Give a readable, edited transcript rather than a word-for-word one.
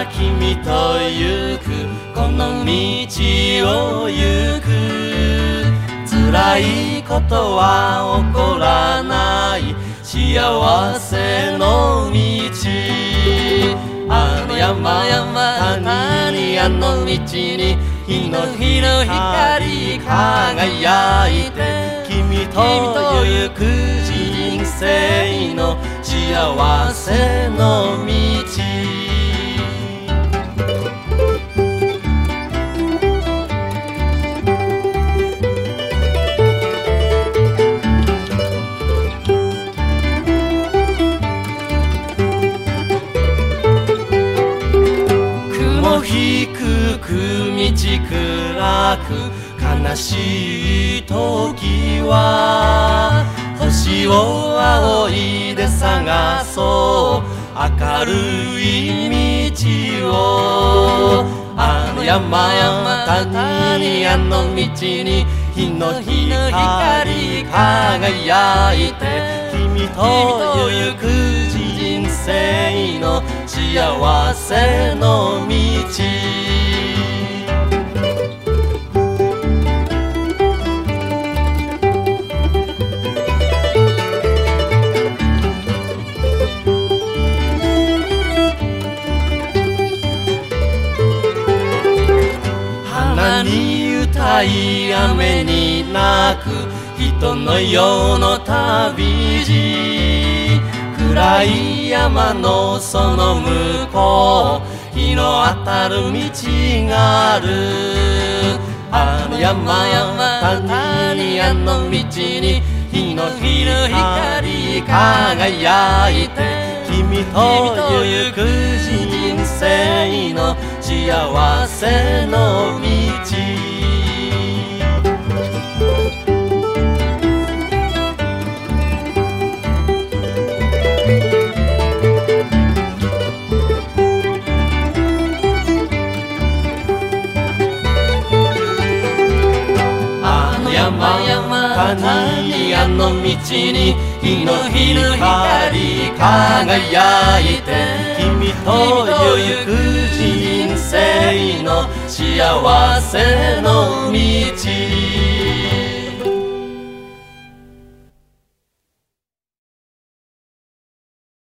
は君と行くこの道を行く辛いことは起こらない幸せの道あの山谷あの道に日の光輝いて君と行く人生の幸せの道低く道暗く悲しい時は星を仰いで探そう明るい道をあの山谷あの道に日の光輝いて君と行く人生の幸せの道花に歌い雨に泣く人の世の旅路暗い山のその向こう日の当たる道があるあの山谷あの道に日の光輝いて君と行く人生の幸せの道谷あの道に日の光輝いて君と行く人生の幸せの道